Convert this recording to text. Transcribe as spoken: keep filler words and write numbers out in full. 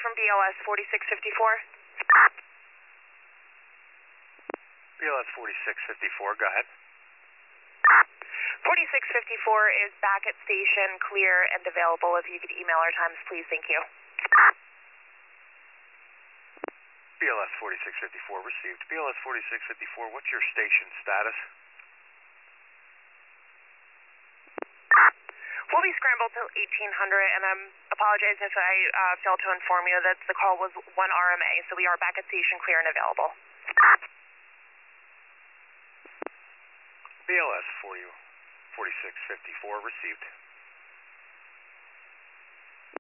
from B L S forty-six fifty-four. B L S forty-six fifty-four, go ahead. forty-six fifty-four is back at station, clear and available. If you could email our times, please. Thank you. B L S forty-six fifty-four received. B L S forty-six fifty-four, what's your station status? We'll be scrambled till eighteen hundred, and I um, apologize if I uh, failed to inform you that the call was one R M A, so we are back at station, clear and available. B L S for you, forty-six fifty-four received.